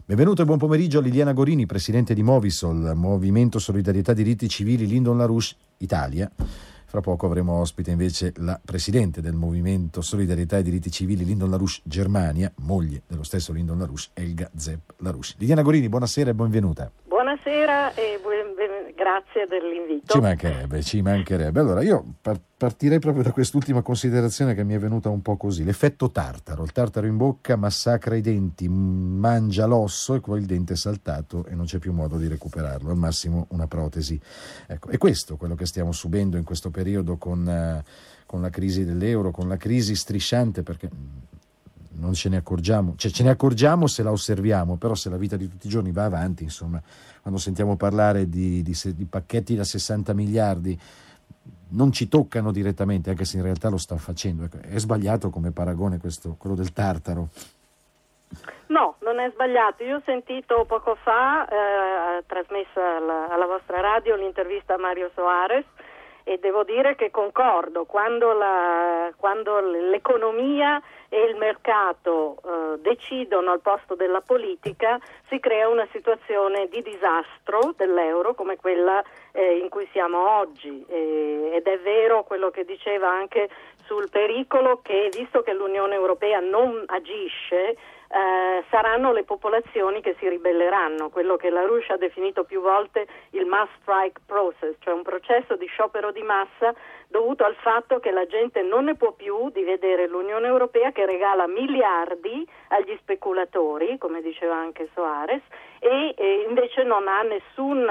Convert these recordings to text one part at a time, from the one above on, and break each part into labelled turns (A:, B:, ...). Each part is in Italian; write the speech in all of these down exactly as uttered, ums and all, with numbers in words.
A: Benvenuto e buon pomeriggio a Liliana Gorini, presidente di Movisol, Movimento Solidarietà Diritti Civili Lyndon LaRouche Italia. Fra poco avremo ospite invece la presidente del Movimento Solidarietà e Diritti Civili Lyndon LaRouche Germania, moglie dello stesso Lyndon LaRouche, Elga Zepp LaRouche. Liliana Gorini, buonasera e benvenuta.
B: Buonasera e bu- ben- grazie dell'invito.
A: Ci mancherebbe, ci mancherebbe. Allora io par- partirei proprio da quest'ultima considerazione che mi è venuta un po' così. L'effetto tartaro. Il tartaro in bocca massacra i denti, mangia l'osso e poi il dente è saltato e non c'è più modo di recuperarlo, al massimo una protesi. Ecco, è questo quello che stiamo subendo in questo periodo con, uh, con la crisi dell'euro, con la crisi strisciante, perché non ce ne accorgiamo, cioè ce ne accorgiamo se la osserviamo, però se la vita di tutti i giorni va avanti, insomma, quando sentiamo parlare di, di, di pacchetti da sessanta miliardi non ci toccano direttamente, anche se in realtà lo sta facendo. È sbagliato come paragone questo, quello del tartaro?
B: No, non è sbagliato. Io ho sentito poco fa, eh, trasmessa alla, alla vostra radio, l'intervista a Mario Soares, e devo dire che concordo. Quando, la, quando l'economia e il mercato eh, decidono al posto della politica, si crea una situazione di disastro dell'euro come quella eh, in cui siamo oggi, e, ed è vero quello che diceva anche sul pericolo che, visto che l'Unione Europea non agisce, Eh, saranno le popolazioni che si ribelleranno, quello che LaRouche ha definito più volte il mass strike process, cioè un processo di sciopero di massa dovuto al fatto che la gente non ne può più di vedere l'Unione Europea che regala miliardi agli speculatori, come diceva anche Soares, e, e invece non ha nessun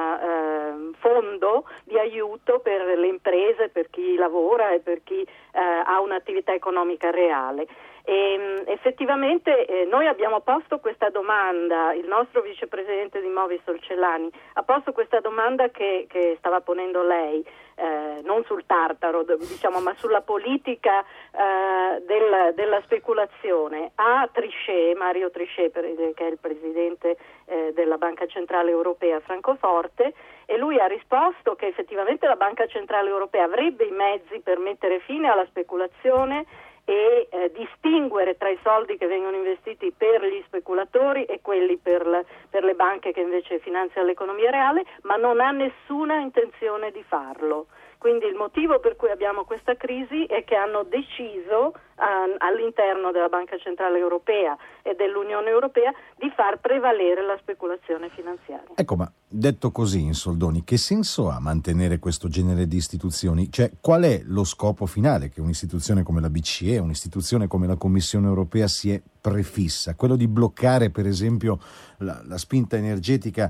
B: eh, fondo di aiuto per le imprese, per chi lavora e per chi eh, ha un'attività economica reale. E, effettivamente eh, noi abbiamo posto questa domanda, il nostro vicepresidente di Movisol Celani ha posto questa domanda che, che stava ponendo lei, eh, non sul tartaro diciamo, ma sulla politica eh, del, della speculazione a Trichet, Mario Trichet, che è il presidente eh, della Banca Centrale Europea a Francoforte, e lui ha risposto che effettivamente la Banca Centrale Europea avrebbe i mezzi per mettere fine alla speculazione e eh, distinguere tra i soldi che vengono investiti per gli speculatori e quelli per, la, per le banche che invece finanziano l'economia reale, ma non ha nessuna intenzione di farlo. Quindi il motivo per cui abbiamo questa crisi è che hanno deciso uh, all'interno della Banca Centrale Europea e dell'Unione Europea di far prevalere la speculazione finanziaria.
A: Ecco, ma detto così in soldoni, che senso ha mantenere questo genere di istituzioni? Cioè, qual è lo scopo finale che un'istituzione come la B C E, un'istituzione come la Commissione Europea si è prefissa? Quello di bloccare, per esempio, la, la spinta energetica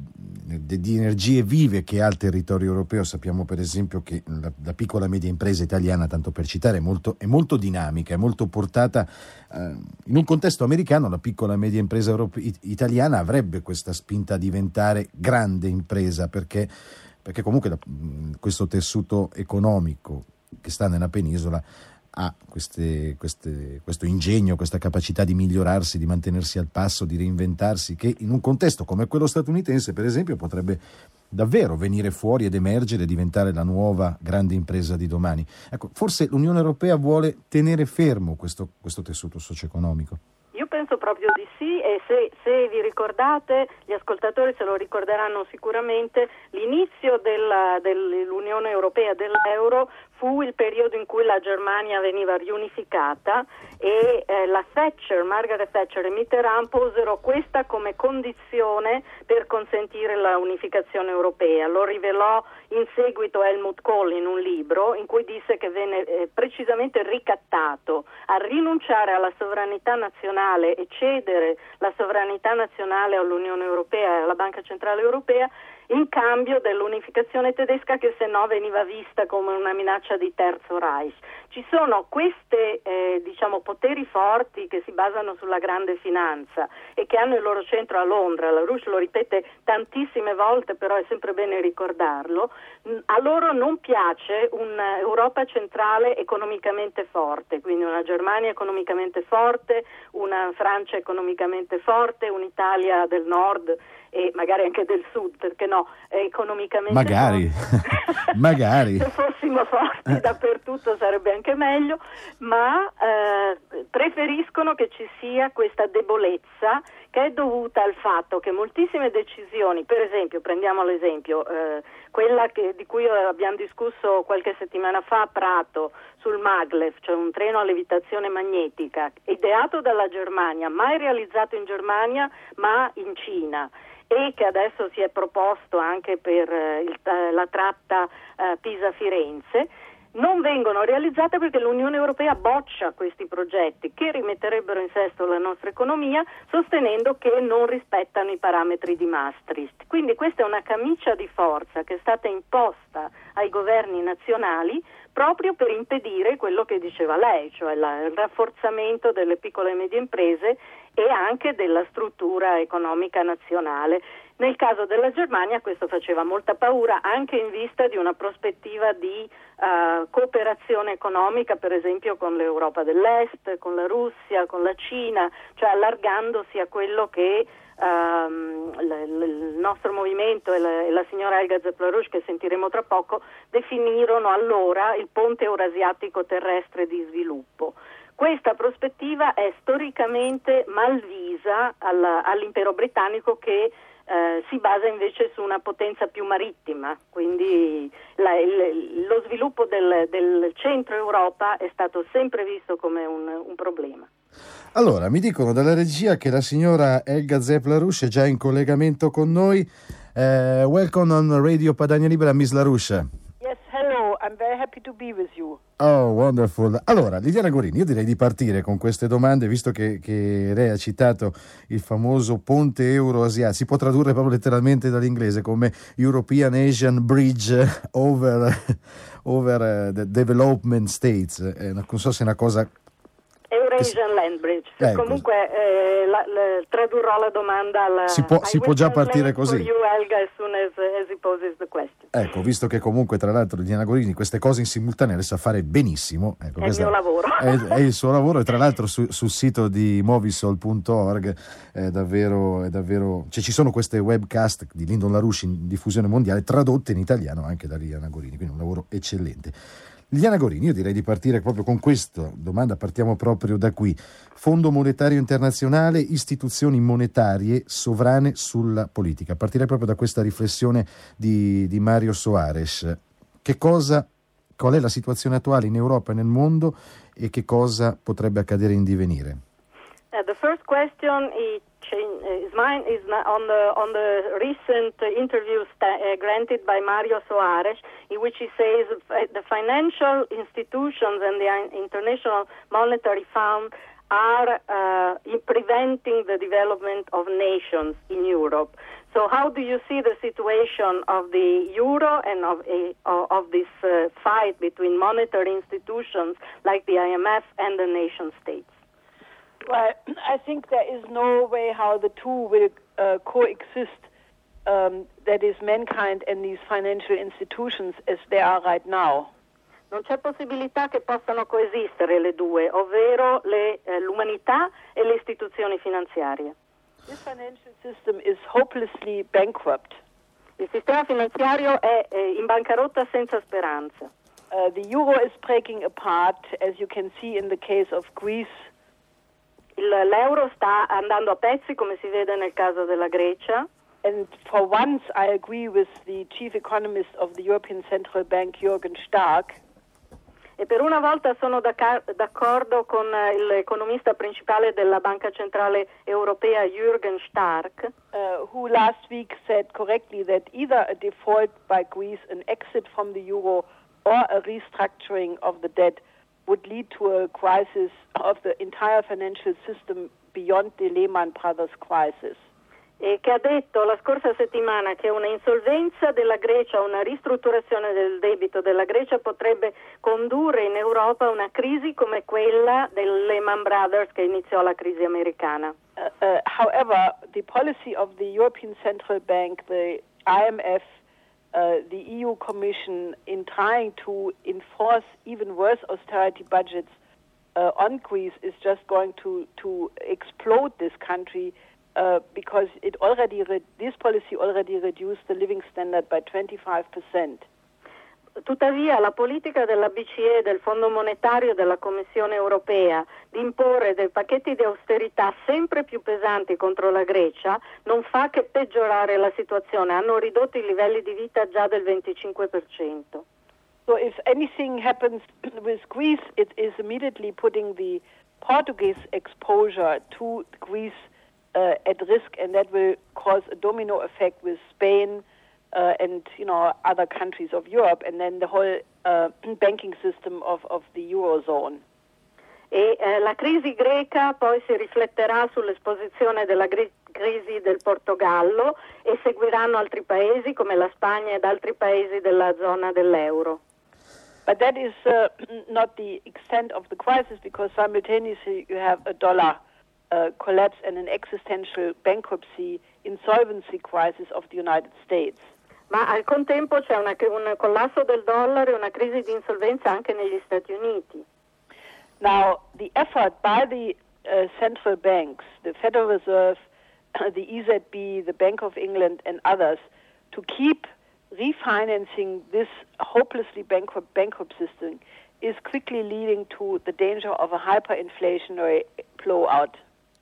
A: di energie vive che ha il territorio europeo. Sappiamo per esempio che la, la piccola e media impresa italiana, tanto per citare, è molto, è molto dinamica, è molto portata eh, in un contesto americano. La piccola e media impresa europe, italiana avrebbe questa spinta a diventare grande impresa, perché, perché comunque da, questo tessuto economico che sta nella penisola ha queste, queste, questo ingegno, questa capacità di migliorarsi, di mantenersi al passo, di reinventarsi, che in un contesto come quello statunitense, per esempio, potrebbe davvero venire fuori ed emergere e diventare la nuova grande impresa di domani. Ecco, forse l'Unione Europea vuole tenere fermo questo, questo tessuto socio-economico.
B: Io penso proprio di sì, e se, se vi ricordate, gli ascoltatori se lo ricorderanno sicuramente, l'inizio della, dell'Unione Europea, dell'euro, fu il periodo in cui la Germania veniva riunificata e eh, la Thatcher, Margaret Thatcher e Mitterrand posero questa come condizione per consentire la unificazione europea. Lo rivelò in seguito Helmut Kohl in un libro in cui disse che venne eh, precisamente ricattato a rinunciare alla sovranità nazionale e cedere la sovranità nazionale all'Unione Europea e alla Banca Centrale Europea in cambio dell'unificazione tedesca, che se no veniva vista come una minaccia di terzo Reich. Ci sono queste eh, diciamo poteri forti che si basano sulla grande finanza e che hanno il loro centro a Londra. LaRouche lo ripete tantissime volte, però è sempre bene ricordarlo. A loro non piace un'Europa centrale economicamente forte, quindi una Germania economicamente forte, una Francia economicamente forte, un'Italia del nord e magari anche del sud, perché no, economicamente
A: magari magari
B: se fossimo forti dappertutto sarebbe anche meglio, ma eh, preferiscono che ci sia questa debolezza che è dovuta al fatto che moltissime decisioni, per esempio, prendiamo l'esempio, eh, quella che, di cui abbiamo discusso qualche settimana fa a Prato sul Maglev, cioè un treno a levitazione magnetica, ideato dalla Germania, mai realizzato in Germania ma in Cina, e che adesso si è proposto anche per eh, il, la tratta eh, Pisa-Firenze, non vengono realizzate perché l'Unione Europea boccia questi progetti che rimetterebbero in sesto la nostra economia, sostenendo che non rispettano i parametri di Maastricht. Quindi questa è una camicia di forza che è stata imposta ai governi nazionali proprio per impedire quello che diceva lei, cioè la, il rafforzamento delle piccole e medie imprese e anche della struttura economica nazionale. Nel caso della Germania questo faceva molta paura anche in vista di una prospettiva di uh, cooperazione economica, per esempio con l'Europa dell'Est, con la Russia, con la Cina, cioè allargandosi a quello che um, l- l- il nostro movimento e la, e la signora Helga Zepp-LaRouche, che sentiremo tra poco, definirono allora il ponte eurasiatico terrestre di sviluppo. Questa prospettiva è storicamente malvisa alla, all'impero britannico che Eh, si basa invece su una potenza più marittima, quindi la, il, lo sviluppo del, del centro Europa è stato sempre visto come un, un problema.
A: Allora, mi dicono dalla regia che la signora Helga Zepp-LaRouche è già in collegamento con noi. Uh, welcome on Radio Padania Libera, Miss LaRouche.
C: Yes, hello, I'm very happy to be with you.
A: Oh, wonderful. Allora, Liliana Gorini, io direi di partire con queste domande, visto che, che lei ha citato il famoso ponte euro-asiatico. Si può tradurre proprio letteralmente dall'inglese come European Asian Bridge over, over the Development States. Eh, non so se è una cosa...
B: Eurasian Land Bridge.
A: Ecco.
B: Comunque eh, la, la, tradurrò la domanda alla...
A: Si può, si può già partire così.
B: For you, Helga, as soon as, as he poses the question.
A: Ecco, visto che comunque tra l'altro Liliana Gorini queste cose in simultanea le sa fare benissimo. Ecco,
B: è il mio lavoro.
A: È, è il suo lavoro, e tra l'altro su, sul sito di movisol punto org è davvero, è davvero, cioè ci sono queste webcast di Lyndon LaRouche in diffusione mondiale tradotte in italiano anche da Liliana Gorini, quindi un lavoro eccellente. Liliana Gorini, io direi di partire proprio con questa domanda, partiamo proprio da qui. Fondo Monetario Internazionale, istituzioni monetarie sovrane sulla politica. Partirei proprio da questa riflessione di, di Mario Soares. Che cosa, qual è la situazione attuale in Europa e nel mondo e che cosa potrebbe accadere in divenire?
B: Uh, the first question is, is mine is on the on the recent interview sta- uh, granted by Mario Soares, in which he says the financial institutions and the International Monetary Fund are uh, in preventing the development of nations in Europe. So how do you see the situation of the euro and of a, of this uh, fight between monetary institutions like the I M F and the nation states?
C: Well, I think there is no way how the two will uh, coexist, um, that is mankind and these financial institutions as they are right now.
B: Non c'è possibilità che possano coesistere le due, ovvero le, eh, l'umanità e le istituzioni finanziarie.
C: This financial system is hopelessly bankrupt.
B: Il sistema finanziario è eh, in bancarotta senza speranza.
C: Uh, the euro is breaking apart, as you can see in the case of Greece.
B: Il, l'euro sta andando a pezzi, come si vede nel caso della Grecia.
C: And for once I agree with the chief economist of the European Central Bank, Jürgen Stark.
B: E per una volta sono d'accordo con l'economista principale della Banca Centrale Europea, Jürgen Stark,
C: uh, who last week said correctly that either a default by Greece, an exit from the euro, or a restructuring of the debt would lead to a crisis of the entire financial system beyond the Lehman Brothers crisis.
B: E che ha detto la scorsa settimana che una insolvenza della Grecia, una ristrutturazione del debito della Grecia potrebbe condurre in Europa a una crisi come quella del Lehman Brothers che iniziò la crisi americana.
C: Uh, uh, however, the policy of the European Central Bank, the I M F, uh, the E U Commission in trying to enforce even worse austerity budgets uh, on Greece is just going to, to explode this country. Uh, because it already re- this policy already reduced the living standard by twenty-five percent.
B: Tuttavia la politica della B C E, del Fondo Monetario e della Commissione Europea di imporre dei pacchetti di austerità sempre più pesanti contro la Grecia non fa che peggiorare la situazione. Hanno ridotto i livelli di vita già del venticinque per cento.
C: So if anything happens with Greece, it is immediately putting the Portuguese exposure to Greece uh, at risk, and that will cause a domino effect with Spain uh, and you know other countries of Europe, and then the whole uh, banking system of, of the Eurozone.
B: E eh, la crisi greca poi si rifletterà sull'esposizione della gri- crisi del Portogallo e seguiranno altri paesi come la Spagna ed altri paesi della zona dell'euro.
C: But that is uh, not the extent of the crisis, because simultaneously you have a dollar uh, collapse and an existential bankruptcy, insolvency crisis of the United States.
B: Ma al contempo c'è una, un collasso del dollaro e una crisi di insolvenza anche negli Stati Uniti.
C: Now, the effort by the uh, central banks, the Federal Reserve, the E Z B, the Bank of England and others, to keep refinancing this hopelessly bankrupt, bankrupt system is quickly leading to the danger of a hyperinflationary blowout.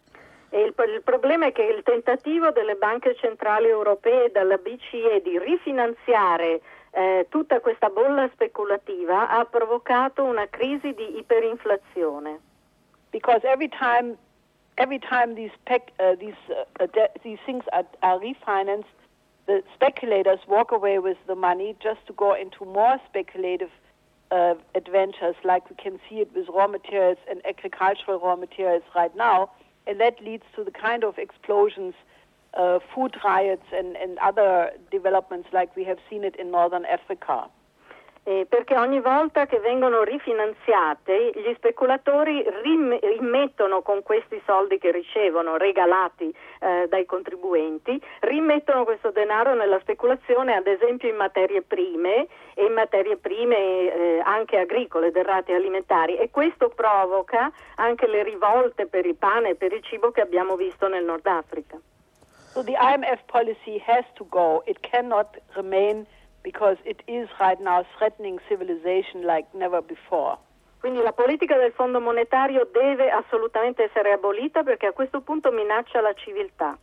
B: E il, il problema è che il tentativo delle banche centrali europee e della B C E di rifinanziare eh, tutta questa bolla speculativa ha provocato una crisi di iperinflazione.
C: Because every time, every time these pec, uh, these uh, de- these things are, are refinanced, the speculators walk away with the money just to go into more speculative uh, adventures, like we can see it with raw materials and agricultural raw materials right now, and that leads to the kind of explosions, uh, food riots and, and other developments like we have seen it in Northern Africa.
B: Eh, perché ogni volta che vengono rifinanziate gli speculatori rim- rimettono con questi soldi che ricevono regalati eh, dai contribuenti, rimettono questo denaro nella speculazione, ad esempio in materie prime e in materie prime eh, anche agricole, derrate alimentari, e questo provoca anche le rivolte per il pane e per il cibo che abbiamo visto nel Nord Africa.
C: So the I M F policy has to go. It cannot remain, because it is right now threatening civilization like never before.
B: Quindi la politica del Fondo Monetario deve assolutamente essere abolita, perché a questo punto minaccia la civiltà.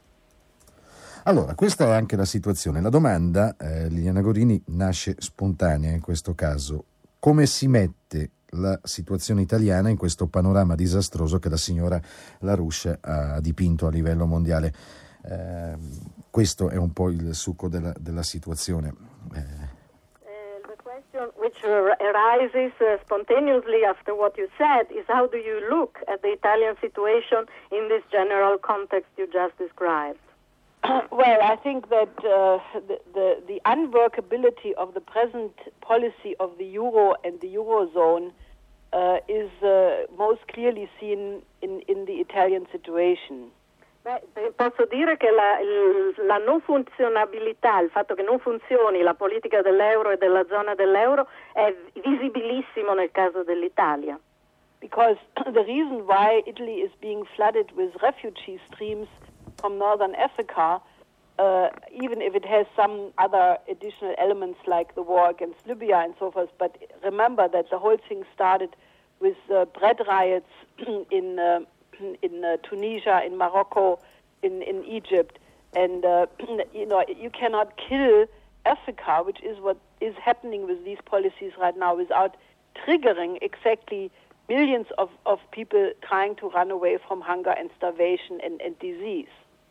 A: Allora, questa è anche la situazione. La domanda, eh, Liliana Gorini, nasce spontanea in questo caso. Come si mette la situazione italiana in questo panorama disastroso che la signora LaRouche ha dipinto a livello mondiale? Eh, questo è un po' il succo della, della situazione. Eh.
B: Uh, the question which arises uh, spontaneously after what you said is, how do you look at the Italian situation in this general context you just described?
C: Well, I think that uh, the, the, the unworkability of the present policy of the euro and the eurozone uh, is uh, most clearly seen in, in the Italian situation.
B: Beh, posso dire che la, la non funzionabilità, il fatto che non funzioni la politica dell'euro e della zona dell'euro è visibilissimo nel caso dell'Italia.
C: Because the reason why Italy is being flooded with refugee streams from Northern Africa, uh, even if it has some other additional elements like the war against Libya and so forth, but remember that the whole thing started with uh, bread riots in uh, in uh, Tunisia, in Morocco, in, in Egypt. And, uh, you know, you cannot kill Africa, which is what is happening with these policies right now, without triggering exactly millions of, of people trying to run away from hunger and starvation and, and disease.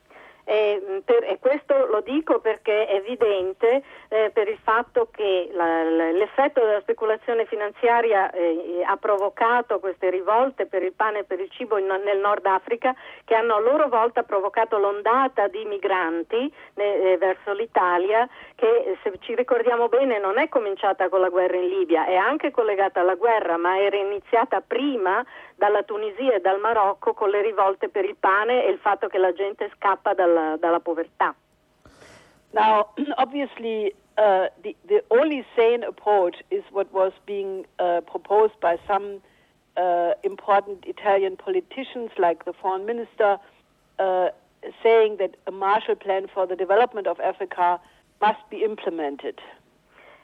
B: E, per, e questo lo dico perché è evidente eh, per il fatto che la, l'effetto della speculazione finanziaria eh, ha provocato queste rivolte per il pane e per il cibo in, nel Nord Africa, che hanno a loro volta provocato l'ondata di migranti eh, verso l'Italia, che se ci ricordiamo bene non è cominciata con la guerra in Libia, è anche collegata alla guerra, ma era iniziata prima dalla Tunisia e dal Marocco con le rivolte per il pane e il fatto che la gente scappa dalla, dalla povertà.
C: Now, obviously, uh, the, the only sane approach is what was being uh, proposed by some uh, important Italian politicians, like the foreign minister, uh, saying that a Marshall Plan for the development of Africa must be implemented.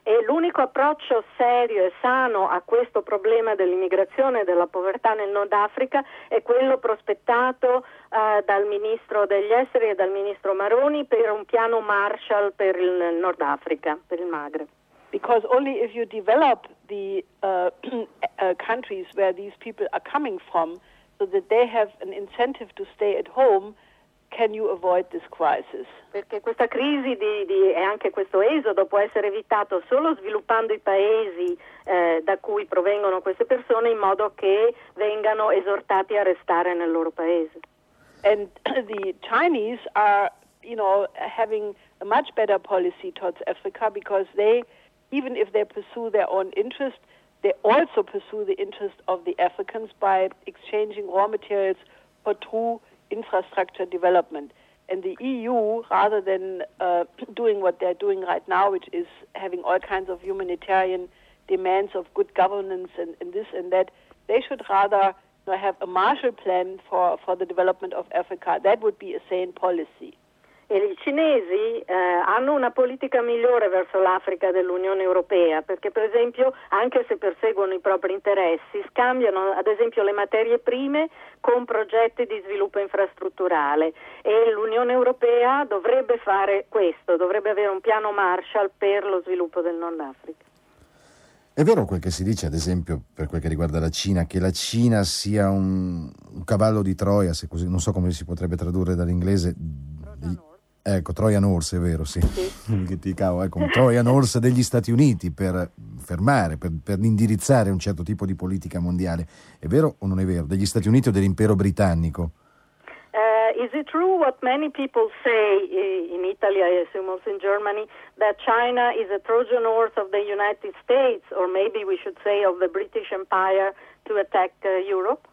B: E l'unico approccio serio e sano a questo problema dell'immigrazione e della povertà nel Nord Africa è quello prospettato uh, dal Ministro degli Esteri e dal Ministro Maroni per un piano Marshall per il Nord Africa, per il Maghreb.
C: Because only if you develop the uh, uh, countries where these people are coming from so that they have an incentive to stay at home, can you avoid this crisis?
B: Perché questa crisi di, di, e anche questo esodo può essere evitato solo sviluppando i paesi eh, da cui provengono queste persone in modo che vengano esortati a restare nel loro paese.
C: And the Chinese are, you know, having a much better policy towards Africa because they, even if they pursue their own interest, they also pursue the interest of the Africans by exchanging raw materials for true infrastructure development. And the E U, rather than uh, doing what they're doing right now, which is having all kinds of humanitarian demands of good governance and, and this and that, they should rather you know, have a Marshall Plan for, for the development of Africa. That would be a sane policy.
B: E i cinesi eh, hanno una politica migliore verso l'Africa dell'Unione Europea, perché per esempio, anche se perseguono i propri interessi, scambiano ad esempio le materie prime con progetti di sviluppo infrastrutturale, e l'Unione Europea dovrebbe fare questo, dovrebbe avere un piano Marshall per lo sviluppo del Nord Africa.
A: È vero quel che si dice, ad esempio, per quel che riguarda la Cina, che la Cina sia un, un cavallo di Troia, se così, non so come si potrebbe tradurre dall'inglese. Ecco, Trojan Horse, è vero, sì. sì. Che ti cavo, ecco, un Trojan Horse degli Stati Uniti per fermare, per, per indirizzare un certo tipo di politica mondiale. È vero o non è vero? Degli Stati Uniti o dell'impero britannico?
B: Uh, is it true what many people say in Italy, I assume also in Germany, that China is a Trojan horse of the United States, or maybe we should say of the British Empire, to attack uh, Europe?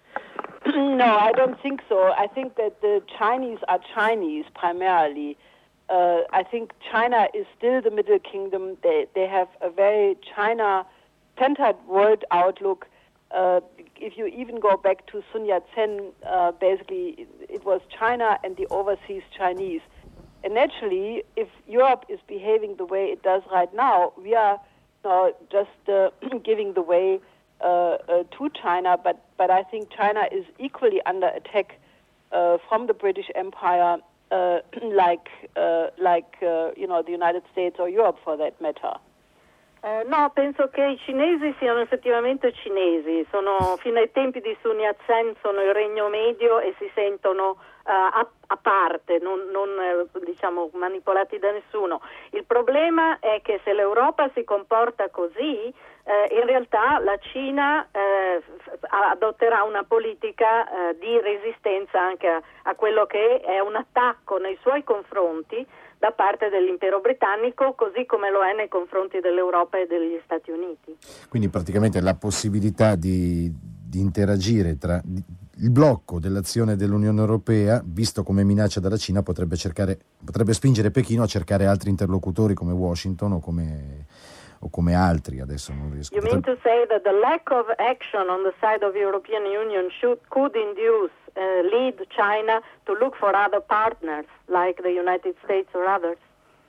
C: No, I don't think so. I think that the Chinese are Chinese primarily. Uh, I think China is still the Middle Kingdom. They they have a very China-centered world outlook. Uh, if you even go back to Sun Yat-sen, uh, basically it was China and the overseas Chinese. And naturally, if Europe is behaving the way it does right now, we are uh, just uh, giving the way Uh, uh, to China, but, but I think China is equally under attack uh, from the British Empire, uh, like uh, like uh, you know the United States or Europe for that matter.
B: Uh, no, penso che i cinesi siano effettivamente cinesi, sono fino ai tempi di Sun Yat-sen sono il Regno Medio e si sentono uh, a, a parte, non, non uh, diciamo manipolati da nessuno. Il problema è che se l'Europa si comporta così, Uh, in realtà la Cina uh, adotterà una politica uh, di resistenza anche a, a quello che è un attacco nei suoi confronti da parte dell'impero britannico, così come lo è nei confronti dell'Europa e degli Stati Uniti.
A: Quindi praticamente la possibilità di, di interagire tra il blocco dell'azione dell'Unione Europea, visto come minaccia dalla Cina, potrebbe cercare, potrebbe spingere Pechino a cercare altri interlocutori come Washington o come o come altri, adesso non riesco.
B: You mean to say that the lack of action on the side of the European Union should, could induce, uh, lead China to look for other partners like the United States or others?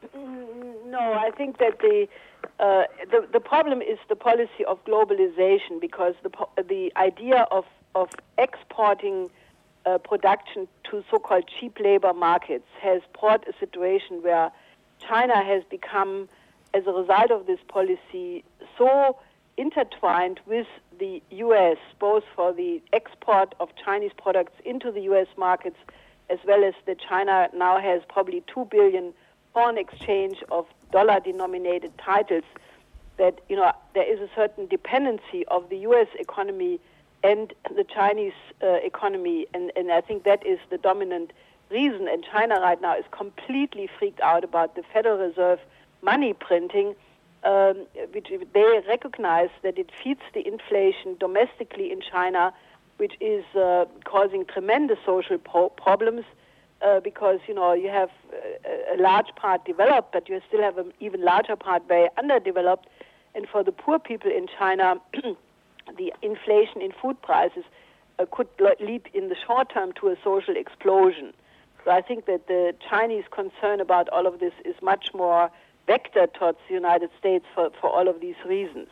C: No, I think that the uh, the, the problem is the policy of globalization, because the the idea of of exporting uh, production to so-called cheap labor markets has brought a situation where China has become, as a result of this policy, so intertwined with the U S, both for the export of Chinese products into the U S markets, as well as that China now has probably two billion foreign exchange of dollar-denominated titles, that, you know, there is a certain dependency of the U S economy and the Chinese uh, economy, and, and I think that is the dominant reason. And China right now is completely freaked out about the Federal Reserve money printing, um, which they recognize that it feeds the inflation domestically in China, which is uh, causing tremendous social pro- problems uh, because, you know, you have a, a large part developed, but you still have an even larger part very underdeveloped. And for the poor people in China, the inflation in food prices uh, could lead in the short term to a social explosion. So I think that the Chinese concern about all of this is much more vector towards the United States for, for all of these reasons.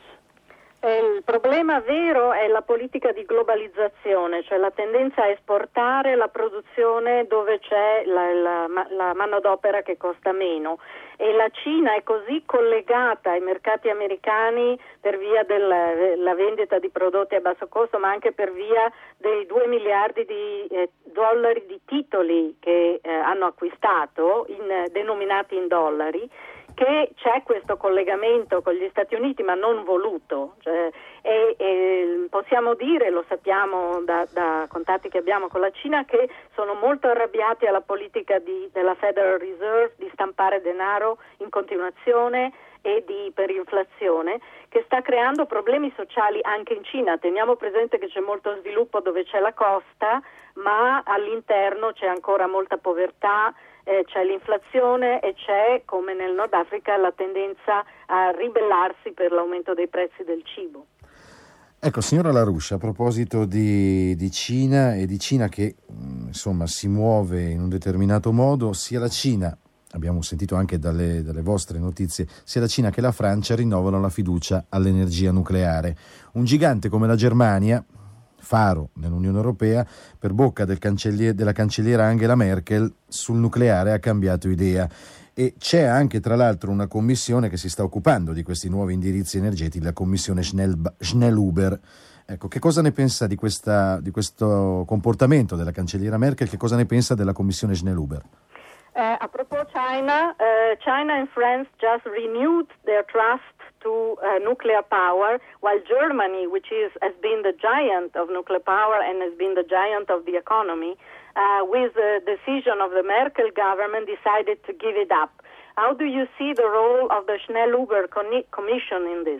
B: Il problema vero è la politica di globalizzazione, cioè la tendenza a esportare la produzione dove c'è la, la, la manodopera che costa meno, e la Cina è così collegata ai mercati americani per via della vendita di prodotti a basso costo, ma anche per via dei due miliardi di eh, dollari di titoli che eh, hanno acquistato in, eh, denominati in dollari, che c'è questo collegamento con gli Stati Uniti, ma non voluto, cioè, e, e possiamo dire, lo sappiamo da, da contatti che abbiamo con la Cina, che sono molto arrabbiati alla politica di, della Federal Reserve di stampare denaro in continuazione e di iperinflazione, che sta creando problemi sociali anche in Cina. Teniamo presente che c'è molto sviluppo dove c'è la costa, ma all'interno c'è ancora molta povertà, eh, c'è l'inflazione e c'è, come nel Nord Africa, la tendenza a ribellarsi per l'aumento dei prezzi del cibo.
A: Ecco, signora LaRouche, a proposito di, di Cina e di Cina che insomma si muove in un determinato modo, sia la Cina, abbiamo sentito anche dalle, dalle vostre notizie, sia la Cina che la Francia rinnovano la fiducia all'energia nucleare. Un gigante come la Germania, faro nell'Unione Europea, per bocca del cancellier, della cancelliera Angela Merkel, sul nucleare ha cambiato idea. E c'è anche tra l'altro una commissione che si sta occupando di questi nuovi indirizzi energetici, la commissione Schnellhuber. Ecco, che cosa ne pensa di, questa, di questo comportamento della cancelliera Merkel? Che cosa ne pensa della commissione Schnellhuber?
B: Uh, apropos China, uh, China and France just renewed their trust to uh, nuclear power, while Germany, which is has been the giant of nuclear power and has been the giant of the economy, uh, with the decision of the Merkel government, decided to give it up. How do you see the role of the Schnellhuber con- Commission in this?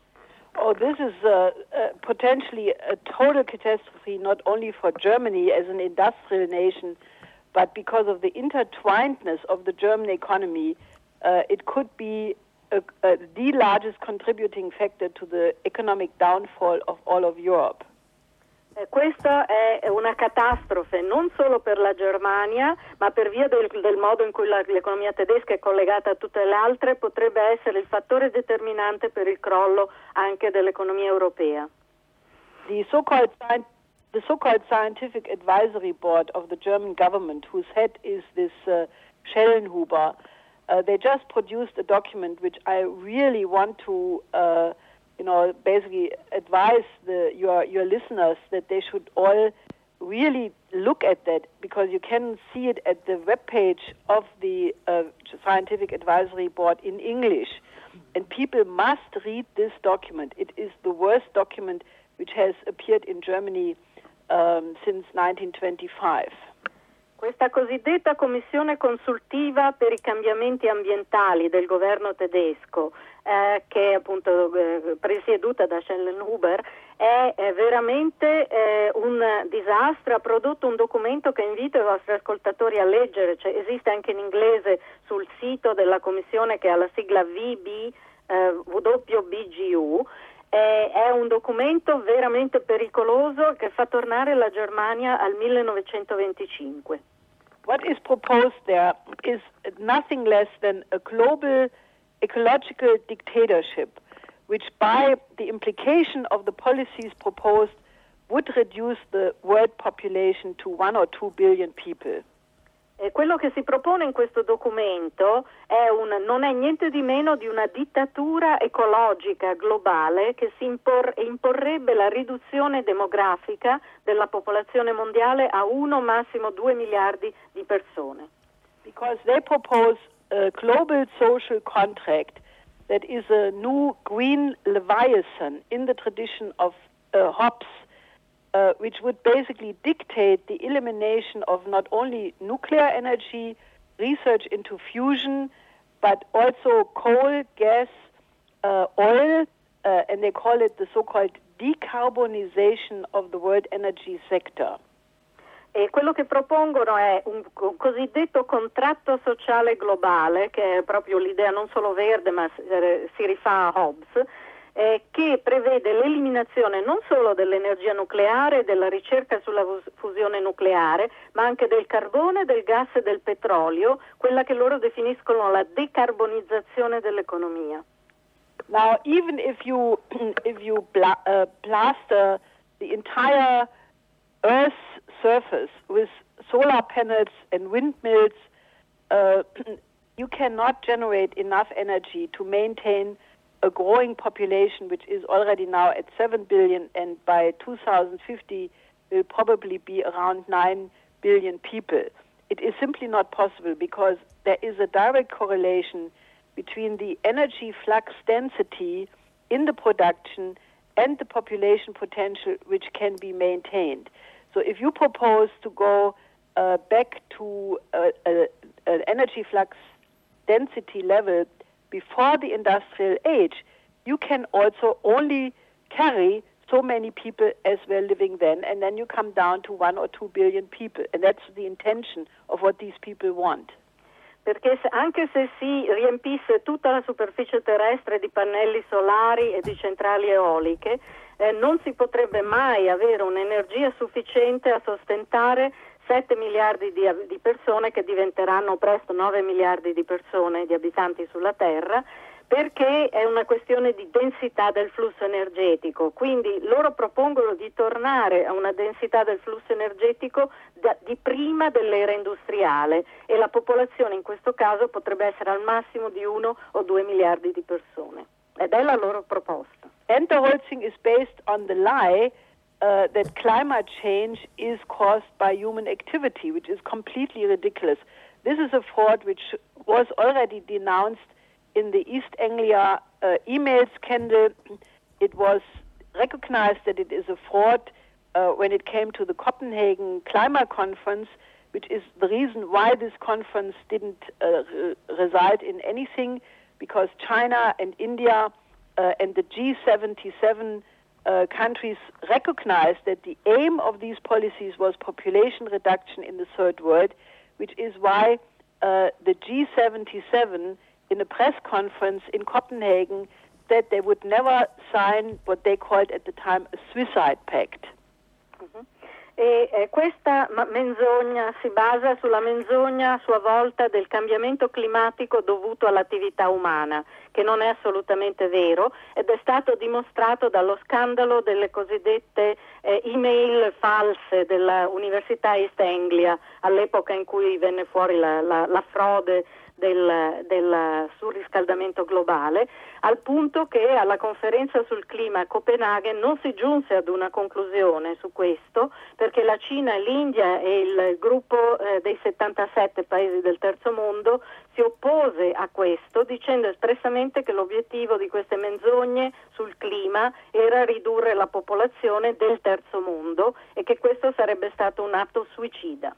C: Oh, this is uh, uh, potentially a total catastrophe, not only for Germany as an industrial nation, but because of the intertwinedness of the German economy, uh, it could be a, a, the largest contributing factor to the economic downfall of all of Europe.
B: Eh, questa è una catastrofe non solo per la Germania, ma per via del, del modo in cui la, l'economia tedesca è collegata a tutte le altre, potrebbe essere il fattore determinante per il crollo anche dell'economia europea.
C: The so-called The so-called Scientific Advisory Board of the German government, whose head is this uh, Schnellhuber, uh, they just produced a document which I really want to, uh, you know, basically advise the, your your listeners that they should all really look at that, because you can see it at the webpage of the uh, Scientific Advisory Board in English, and people must read this document. It is the worst document which has appeared in Germany Um, since nineteen twenty-five.
B: Questa cosiddetta commissione consultiva per i cambiamenti ambientali del governo tedesco, eh, che è appunto eh, presieduta da Schnellhuber, è, è veramente eh, un disastro. Ha prodotto un documento che invito i vostri ascoltatori a leggere, cioè, esiste anche in inglese sul sito della commissione, che ha la sigla V B, eh, W B G U. È un documento veramente pericoloso che fa tornare la Germania al millenovecentoventicinque.
C: What is proposed there is nothing less than a global ecological dictatorship, which by the implication of the policies proposed would reduce the world population to one or two billion people.
B: E quello che si propone in questo documento è un, non è niente di meno di una dittatura ecologica globale che si impor, imporrebbe la riduzione demografica della popolazione mondiale a uno, massimo due miliardi di persone.
C: Because they propose a global social contract that is a new green Leviathan in the tradition of uh, Hobbes, Uh, which would basically dictate the elimination of not only nuclear energy, research into fusion, but also coal, gas, uh, oil, uh, and they call it the so-called decarbonization of the world energy sector.
B: E quello che propongono è un co- cosiddetto contratto sociale globale, che è proprio l'idea non solo verde, ma si, si rifà a Hobbes, eh, che prevede l'eliminazione non solo dell'energia nucleare e della ricerca sulla fusione nucleare, ma anche del carbone, del gas e del petrolio, quella che loro definiscono la decarbonizzazione dell'economia.
C: Now, even if you if you bla- uh, plaster the entire Earth's surface with solar panels and windmills, uh, you cannot generate enough energy to maintain a growing population, which is already now at seven billion, and by two thousand fifty will probably be around nine billion people. It is simply not possible because there is a direct correlation between the energy flux density in the production and the population potential which can be maintained. So if you propose to go uh, back to uh, uh, an energy flux density level before the industrial age, you can also only carry so many people as were living then, and then you come down to one or two billion people, and that's the intention of what these people want.
B: Perché se, anche se si riempisse tutta la superficie terrestre di pannelli solari e di centrali eoliche, eh, non si potrebbe mai avere un'energia sufficiente a sostentare sette miliardi di, di persone, che diventeranno presto nove miliardi di persone, di abitanti sulla Terra, perché è una questione di densità del flusso energetico. Quindi loro propongono di tornare a una densità del flusso energetico da, di prima dell'era industriale, e la popolazione in questo caso potrebbe essere al massimo di uno o due miliardi di persone. Ed è la loro proposta.
C: And the whole thing is based on the lie uh, that climate change is caused by human activity, which is completely ridiculous. This is a fraud which was already denounced in the East Anglia uh, email scandal. It was recognized that it is a fraud uh, when it came to the Copenhagen Climate Conference, which is the reason why this conference didn't uh, re- result in anything, because China and India uh, and the G seventy-seven uh, countries recognized that the aim of these policies was population reduction in the third world, which is why uh, the G seventy-seven in a press conference in Copenhagen said they would never sign what they called at the time a suicide pact.
B: Mm-hmm. E eh, questa ma- menzogna si basa sulla menzogna a sua volta del cambiamento climatico dovuto all'attività umana, che non è assolutamente vero, ed è stato dimostrato dallo scandalo delle cosiddette eh, email false della Università East Anglia, all'epoca in cui venne fuori la, la, la frode del, del surriscaldamento globale, al punto che alla conferenza sul clima a Copenaghen non si giunse ad una conclusione su questo, perché la Cina, l'India e il gruppo eh, dei settantasette paesi del terzo mondo si oppose a questo, dicendo espressamente che l'obiettivo di queste menzogne sul clima era ridurre la popolazione del terzo mondo e che questo sarebbe stato un atto suicida.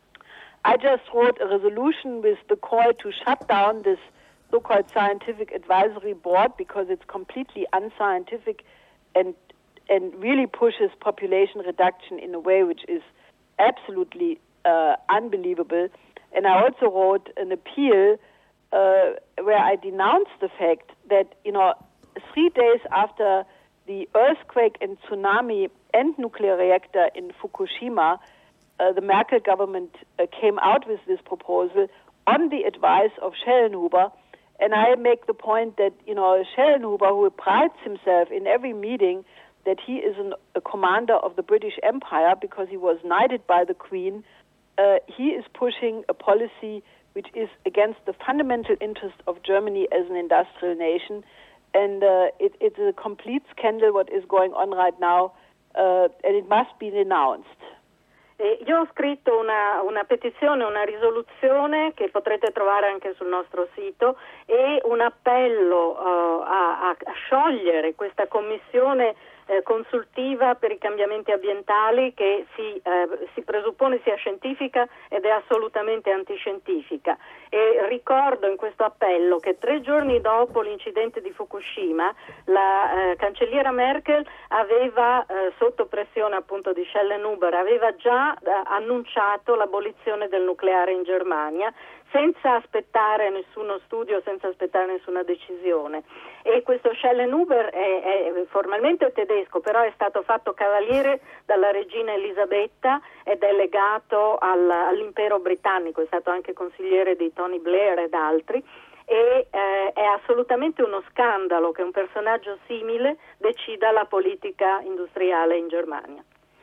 C: I just wrote a resolution with the call to shut down this so-called scientific advisory board because it's completely unscientific and and really pushes population reduction in a way which is absolutely uh, unbelievable. And I also wrote an appeal uh, where I denounced the fact that, you know, three days after the earthquake and tsunami and nuclear reactor in Fukushima, Uh, the Merkel government uh, came out with this proposal on the advice of Schellenhuber, and I make the point that, you know, Schellenhuber, who prides himself in every meeting that he is an, a commander of the British Empire because he was knighted by the Queen, uh, he is pushing a policy which is against the fundamental interest of Germany as an industrial nation, and uh, it, it's a complete scandal what is going on right now, uh, and it must be denounced.
B: Eh, io ho scritto una, una petizione, una risoluzione che potrete trovare anche sul nostro sito, e un appello uh, a, a, a sciogliere questa commissione eh, consultiva per i cambiamenti ambientali che si, eh, si presuppone sia scientifica ed è assolutamente antiscientifica. E ricordo in questo appello che tre giorni dopo l'incidente di Fukushima la eh, cancelliera Merkel aveva, eh, sotto pressione appunto di Schellenhuber, aveva già eh, annunciato l'abolizione del nucleare in Germania, senza aspettare nessuno studio, senza aspettare nessuna decisione. E questo Schellenhuber è, è formalmente tedesco, però è stato fatto cavaliere dalla regina Elisabetta ed è legato al, all'impero britannico, è stato anche consigliere di Tony Blair ed altri, e eh, è assolutamente uno scandalo che un personaggio simile decida la politica industriale in Germania.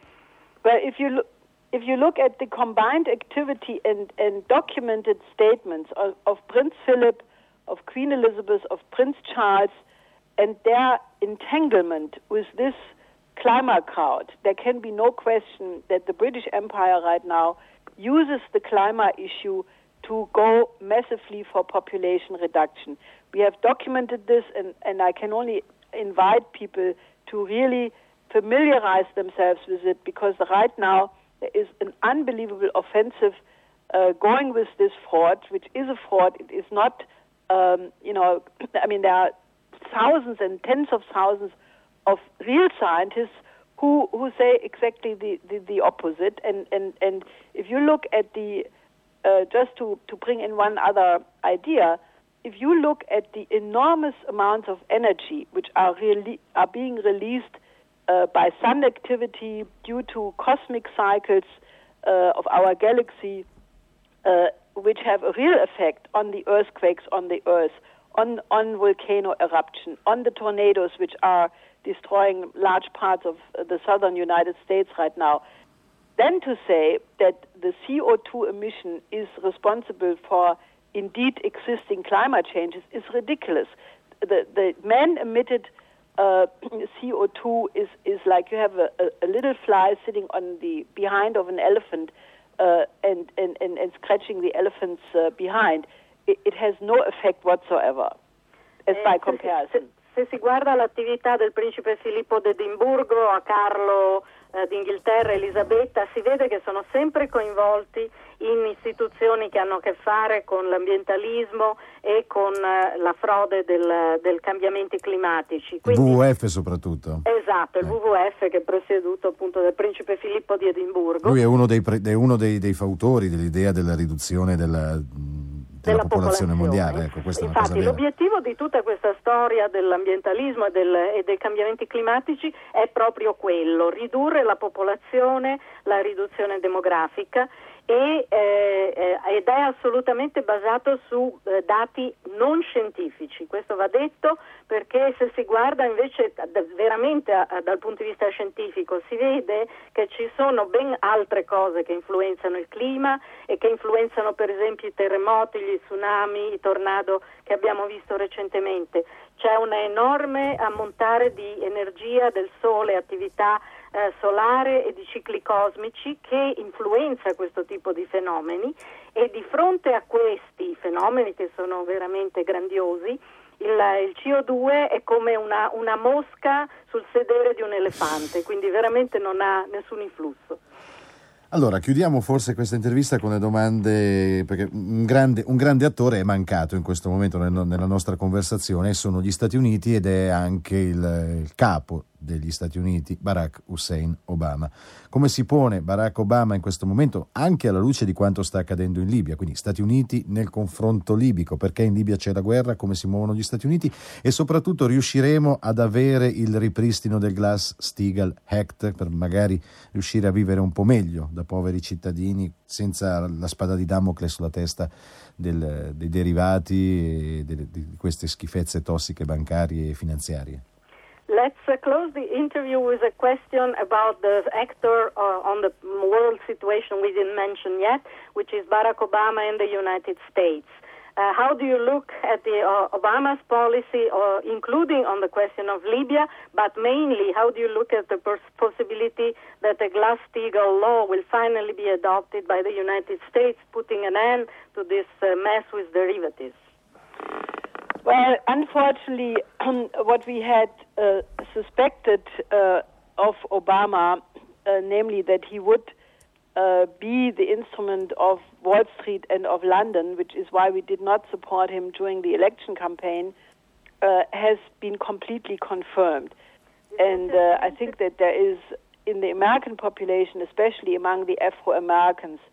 C: Well, if you look If you look at the combined activity and, and documented statements of, of Prince Philip, of Queen Elizabeth, of Prince Charles, and their entanglement with this climate crowd, there can be no question that the British Empire right now uses the climate issue to go massively for population reduction. We have documented this, and, and I can only invite people to really familiarize themselves with it, because right now there is an unbelievable offensive uh, going with this fraud, which is a fraud. It is not, um, you know, I mean, there are thousands and tens of thousands of real scientists who who say exactly the, the, the opposite. And, and, and if you look at the, uh, just to, to bring in one other idea, if you look at the enormous amounts of energy which are really are being released Uh, by sun activity due to cosmic cycles uh, of our galaxy, uh, which have a real effect on the earthquakes on the Earth, on, on volcano eruption, on the tornadoes which are destroying large parts of uh, the southern United States right now, then to say that the C O two emission is responsible for indeed existing climate changes is ridiculous. The, the man-emitted Uh, C O two is, is like you have a, a, a little fly sitting on the behind of an elephant uh, and, and, and, and scratching the elephant's uh, behind. It, it has no effect whatsoever, as
B: eh,
C: by comparison.
B: Se, se si guarda l'attività del principe Filippo d'Edimburgo, a Carlo eh, d'Inghilterra, Elisabetta, si vede che sono sempre coinvolti in istituzioni che hanno a che fare con l'ambientalismo e con eh, la frode del, del cambiamenti climatici. Quindi,
A: W W F soprattutto.
B: Esatto, il
A: eh.
B: W W F, che è presieduto appunto dal principe Filippo di Edimburgo.
A: Lui è uno dei, pre, è uno dei, dei fautori dell'idea della riduzione della, della popolazione, popolazione mondiale. Ecco, questa
B: Infatti,
A: è una cosa
B: l'obiettivo di tutta questa storia dell'ambientalismo e, del, e dei cambiamenti climatici è proprio quello: ridurre la popolazione, la riduzione demografica. E, eh, ed è assolutamente basato su eh, dati non scientifici. Questo va detto, perché se si guarda invece veramente a, a, dal punto di vista scientifico, si vede che ci sono ben altre cose che influenzano il clima e che influenzano per esempio i terremoti, gli tsunami, i tornado che abbiamo visto recentemente. C'è un enorme ammontare di energia del sole, attività Eh, solare e di cicli cosmici che influenza questo tipo di fenomeni, e di fronte a questi fenomeni, che sono veramente grandiosi, il, il C O due è come una, una mosca sul sedere di un elefante, quindi veramente non ha nessun influsso.
A: Allora, chiudiamo forse questa intervista con le domande, perché un grande, un grande attore è mancato in questo momento nel, nella nostra conversazione, e sono gli Stati Uniti, ed è anche il, il capo degli Stati Uniti, Barack Hussein Obama. Come si pone Barack Obama in questo momento, anche alla luce di quanto sta accadendo in Libia? Quindi Stati Uniti nel confronto libico, perché in Libia c'è la guerra, come si muovono gli Stati Uniti, e soprattutto riusciremo ad avere il ripristino del Glass-Steagall Act per magari riuscire a vivere un po' meglio da poveri cittadini, senza la spada di Damocle sulla testa del, dei derivati e delle, di queste schifezze tossiche bancarie e finanziarie.
B: Let's uh, close the interview with a question about the actor uh, on the world situation we didn't mention yet, which is Barack Obama in the United States. Uh, how do you look at the uh, Obama's policy, uh, including on the question of Libya, but mainly how do you look at the pers- possibility that the Glass-Steagall law will finally be adopted by the United States, putting an end to this uh, mess with derivatives?
C: Well, unfortunately, um, what we had uh, suspected uh, of Obama, uh, namely that he would uh, be the instrument of Wall Street and of London, which is why we did not support him during the election campaign, uh, has been completely confirmed. And uh, I think that there is, in the American population, especially among the Afro-Americans,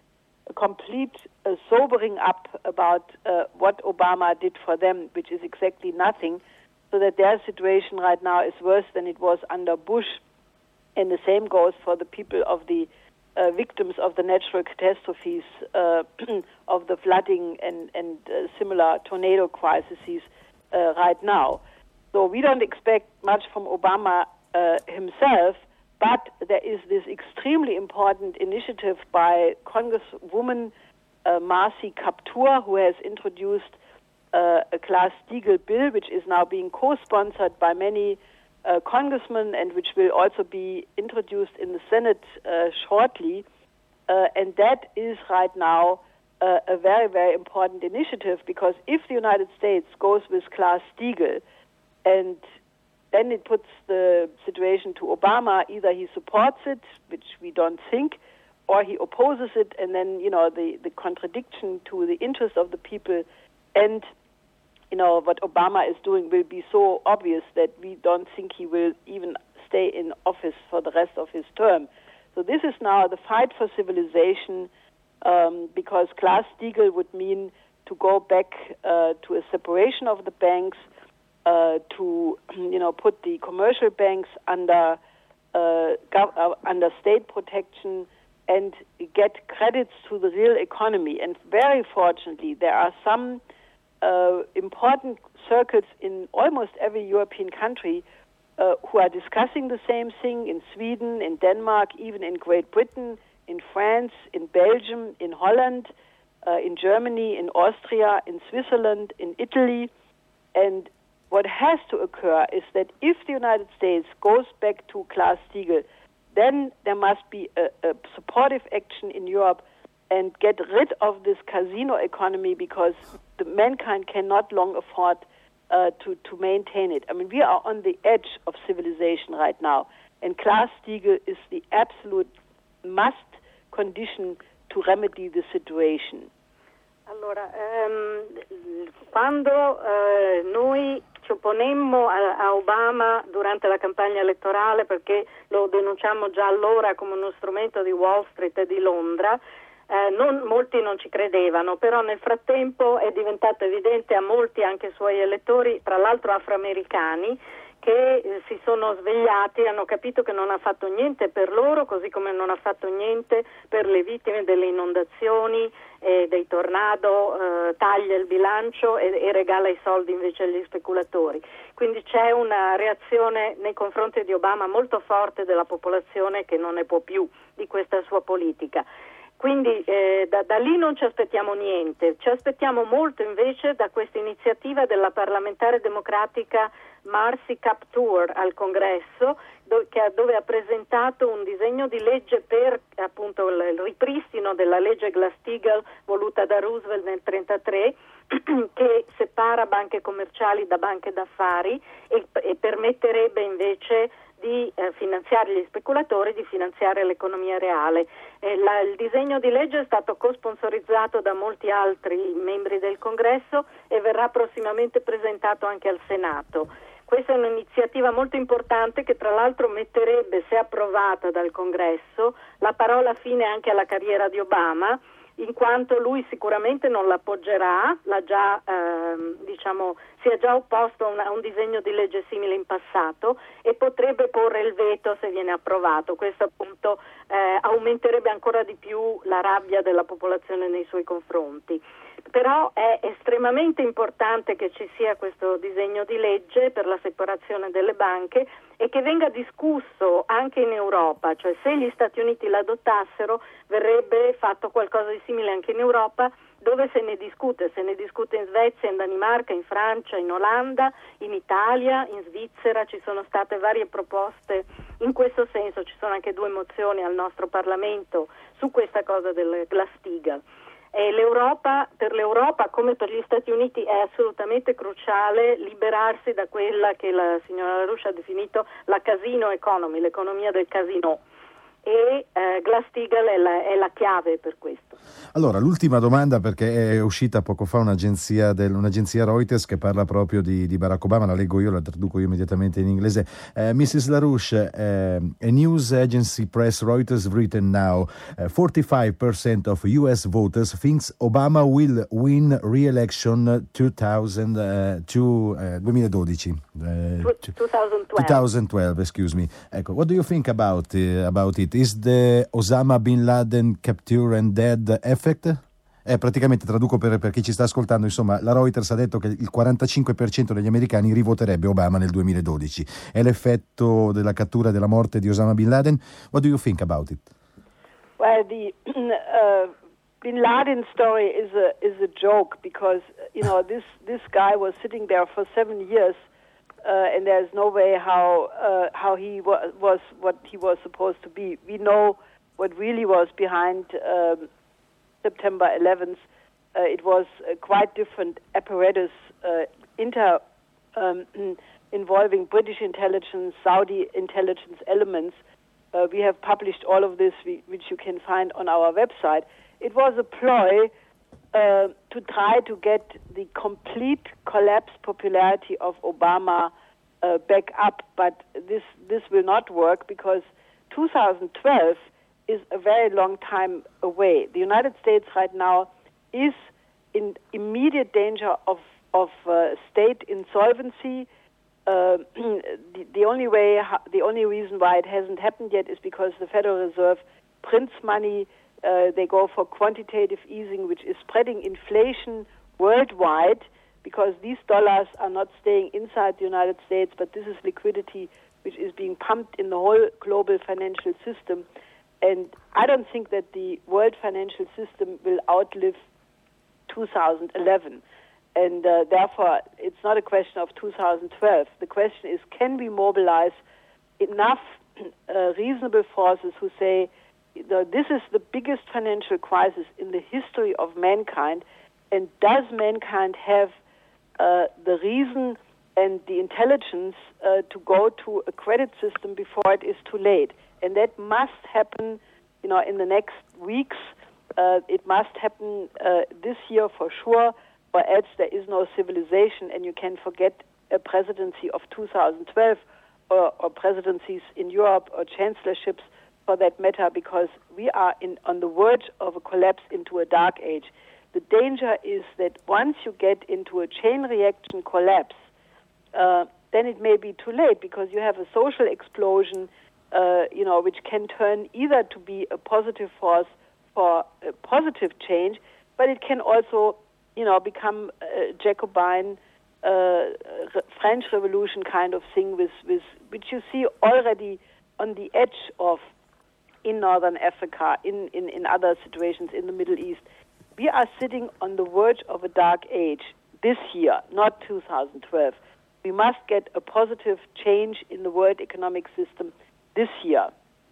C: a complete uh, sobering up about uh, what Obama did for them, which is exactly nothing, so that their situation right now is worse than it was under Bush. And the same goes for the people of the uh, victims of the natural catastrophes, uh, of the flooding and, and uh, similar tornado crises uh, right now. So we don't expect much from Obama uh, himself, but there is this extremely important initiative by Congresswoman uh, Marcy Kaptur, who has introduced uh, a Glass-Steagall bill, which is now being co-sponsored by many uh, congressmen and which will also be introduced in the Senate uh, shortly. Uh, and that is right now uh, a very, very important initiative, because if the United States goes with Glass-Steagall, and then it puts the situation to Obama, either he supports it, which we don't think, or he opposes it, and then, you know, the, the contradiction to the interest of the people and, you know, what Obama is doing will be so obvious that we don't think he will even stay in office for the rest of his term. So this is now the fight for civilization, um, because Glass-Steagall would mean to go back uh, to a separation of the banks, Uh, to, you know, put the commercial banks under uh, gov- uh, under state protection and get credits to the real economy. And very fortunately, there are some uh, important circuits in almost every European country uh, who are discussing the same thing, in Sweden, in Denmark, even in Great Britain, in France, in Belgium, in Holland, uh, in Germany, in Austria, in Switzerland, in Italy. And what has to occur is that if the United States goes back to Glass-Steagall, then there must be a, a supportive action in Europe and get rid of this casino economy, because the mankind cannot long afford uh, to, to maintain it. I mean, we are on the edge of civilization right now, and Glass-Steagall is the absolute must condition to remedy the situation.
B: Allora, ehm, quando eh, noi ci opponemmo a, a Obama durante la campagna elettorale, perché lo denunciamo già allora come uno strumento di Wall Street e di Londra, eh, non, molti non ci credevano, però nel frattempo è diventato evidente a molti, anche suoi elettori, tra l'altro afroamericani, che eh, si sono svegliati e hanno capito che non ha fatto niente per loro, così come non ha fatto niente per le vittime delle inondazioni e dei tornado, eh, taglia il bilancio e, e regala i soldi invece agli speculatori. Quindi c'è una reazione nei confronti di Obama molto forte della popolazione, che non ne può più di questa sua politica. Quindi eh, da, da lì non ci aspettiamo niente, ci aspettiamo molto invece da questa iniziativa della parlamentare democratica Marcy Kaptur al Congresso, do, che, dove ha presentato un disegno di legge per appunto il, il ripristino della legge Glass-Steagall voluta da Roosevelt nel trentatré, che separa banche commerciali da banche d'affari e, e permetterebbe invece di eh, finanziare gli speculatori, di finanziare l'economia reale. Eh, la, il disegno di legge è stato co-sponsorizzato da molti altri membri del Congresso e verrà prossimamente presentato anche al Senato. Questa è un'iniziativa molto importante che tra l'altro metterebbe, se approvata dal Congresso, la parola fine anche alla carriera di Obama, in quanto lui sicuramente non l'appoggerà, l'ha già, ehm, diciamo, si è già opposto a, una, a un disegno di legge simile in passato e potrebbe porre il veto se viene approvato. Questo appunto eh, aumenterebbe ancora di più la rabbia della popolazione nei suoi confronti. Però è estremamente importante che ci sia questo disegno di legge per la separazione delle banche e che venga discusso anche in Europa, cioè se gli Stati Uniti l'adottassero verrebbe fatto qualcosa di simile anche in Europa, dove se ne discute, se ne discute in Svezia, in Danimarca, in Francia, in Olanda, in Italia, in Svizzera. Ci sono state varie proposte in questo senso, ci sono anche due mozioni al nostro Parlamento su questa cosa del Glass-Steagall. E l'Europa, per l'Europa come per gli Stati Uniti è assolutamente cruciale liberarsi da quella che la signora LaRouche ha definito la casino economy, l'economia del casino, e eh, Glass-Steagall è la, è la chiave per questo.
A: Allora, l'ultima domanda, perché è uscita poco fa un'agenzia, del, un'agenzia Reuters che parla proprio di, di Barack Obama, la leggo io, la traduco io immediatamente in inglese. Uh, missus LaRouche, uh, a news agency press Reuters written now, uh, forty-five percent of U S voters thinks Obama will win re-election two thousand, uh, to, uh, duemiladodici. Uh,
B: twenty twelve.
A: Excuse me. Ecco, what do you think about, uh, about it? Is the Osama bin Laden capture and dead effect? Eh, praticamente traduco per, per chi ci sta ascoltando, insomma, la Reuters ha detto che il quarantacinque per cento degli americani rivoterebbe Obama nel duemiladodici. È l'effetto della cattura e della morte di Osama bin Laden? What do you think about it?
C: Well, the uh, bin Laden story is a is a joke because, you know, this this guy was sitting there for seven years. Uh, and there's no way how uh, how he wa- was what he was supposed to be. We know what really was behind um, September eleventh. Uh, it was a quite different apparatus, uh, inter um, involving British intelligence, Saudi intelligence elements. Uh, we have published all of this, we, which you can find on our website. It was a ploy Uh, to try to get the complete collapse popularity of Obama uh, back up, but this this will not work because two thousand twelve is a very long time away. The United States right now is in immediate danger of of uh, state insolvency. Uh, the, the only way, the only reason why it hasn't happened yet is because the Federal Reserve prints money. Uh, they go for quantitative easing, which is spreading inflation worldwide because these dollars are not staying inside the United States, but this is liquidity which is being pumped in the whole global financial system. And I don't think that the world financial system will outlive two thousand eleven. And uh, therefore, it's not a question of two thousand twelve. The question is, can we mobilize enough uh, reasonable forces who say, this is the biggest financial crisis in the history of mankind, and does mankind have uh, the reason and the intelligence uh, to go to a credit system before it is too late? And that must happen, you know, in the next weeks. Uh, it must happen uh, this year for sure, or else there is no civilization, and you can forget a presidency of two thousand twelve or, or presidencies in Europe or chancellorships for that matter, because we are in, on the verge of a collapse into a dark age. The danger is that once you get into a chain reaction collapse, uh, then it may be too late because you have a social explosion, uh, you know, which can turn either to be a positive force for a positive change, but it can also, you know, become a Jacobin uh, French Revolution kind of thing, with, with which you see already on the edge of in Northern Africa, in, in, in other situations in the Middle East. We are sitting on the verge of a dark age this year, not two thousand twelve. We must get a positive change in the world economic system this year.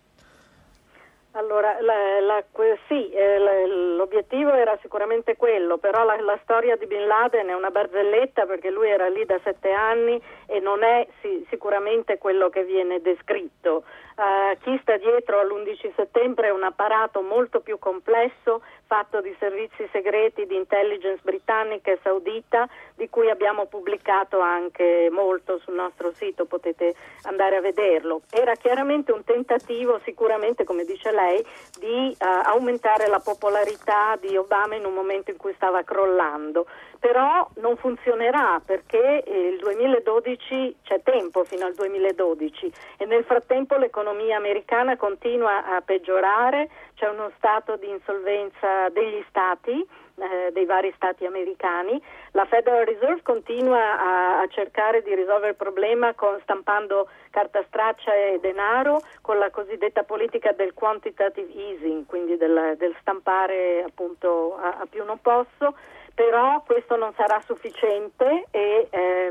B: Allora, la, la, sì, eh, l'obiettivo era sicuramente quello, però la, la storia di Bin Laden è una barzelletta perché lui era lì da sette anni e non è sì, sicuramente quello che viene descritto. Uh, chi sta dietro all'undici settembre è un apparato molto più complesso, fatto di servizi segreti, di intelligence britannica e saudita, di cui abbiamo pubblicato anche molto sul nostro sito, potete andare a vederlo. Era chiaramente un tentativo, sicuramente, come dice lei, di uh, aumentare la popolarità di Obama in un momento in cui stava crollando. Però non funzionerà perché il duemiladodici c'è tempo fino al duemiladodici e nel frattempo l'economia americana continua a peggiorare, c'è uno stato di insolvenza degli stati, eh, dei vari stati americani, la Federal Reserve continua a, a cercare di risolvere il problema con, stampando carta straccia e denaro, con la cosiddetta politica del quantitative easing, quindi del, del stampare appunto a, a più non posso. Però questo non sarà sufficiente e eh,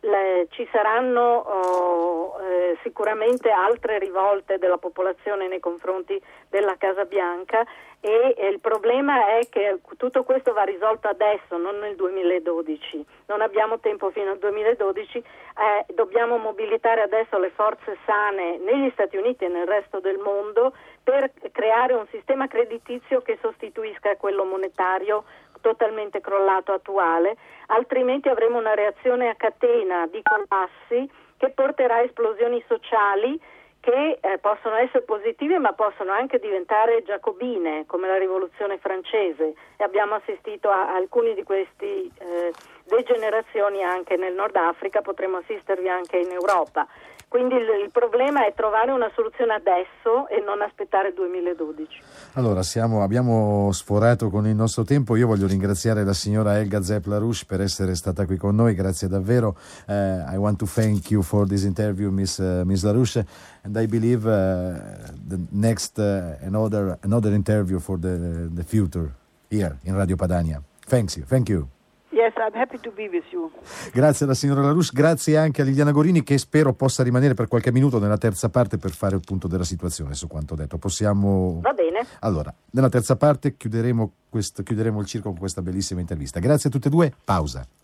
B: le, ci saranno oh, eh, sicuramente altre rivolte della popolazione nei confronti della Casa Bianca e, e il problema è che tutto questo va risolto adesso, non nel duemiladodici. Non abbiamo tempo fino al duemiladodici, eh, dobbiamo mobilitare adesso le forze sane negli Stati Uniti e nel resto del mondo per creare un sistema creditizio che sostituisca quello monetario totalmente crollato attuale, altrimenti avremo una reazione a catena di collassi che porterà a esplosioni sociali che eh, possono essere positive ma possono anche diventare giacobine, come la rivoluzione francese, e abbiamo assistito a, a alcuni di questi eh, degenerazioni anche nel Nord Africa, potremo assistervi anche in Europa. Quindi il, il problema è trovare una soluzione adesso e non aspettare il duemiladodici.
A: Allora, siamo, abbiamo sforato con il nostro tempo. Io voglio ringraziare la signora Helga Zepp-LaRouche per essere stata qui con noi, grazie davvero. Uh, I want to thank you for this interview, Miss uh, Miss LaRouche, and I believe uh, the next uh, another another interview for the the future here in Radio Padania. Thanks you, thank you.
C: Yes, I'm happy to be with you.
A: Grazie alla signora LaRouche, grazie anche a Liliana Gorini, che spero possa rimanere per qualche minuto nella terza parte per fare il punto della situazione su quanto detto. Possiamo...
B: Va bene.
A: Allora, nella terza parte chiuderemo, questo, chiuderemo il circo con questa bellissima intervista. Grazie a tutte e due, pausa.